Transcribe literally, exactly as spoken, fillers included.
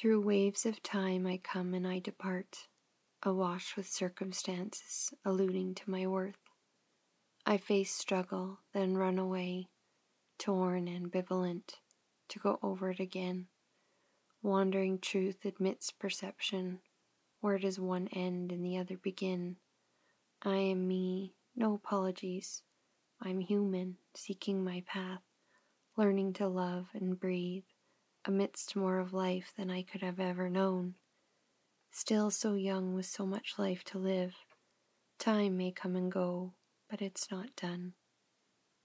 Through waves of time I come and I depart, awash with circumstances alluding to my worth. I face struggle, then run away, torn, ambivalent, to go over it again. Wandering truth admits perception, where does one end and the other begin? I am me, no apologies. I'm human, seeking my path, learning to love and breathe, amidst more of life than I could have ever known. Still so young with so much life to live. Time may come and go, but it's not done.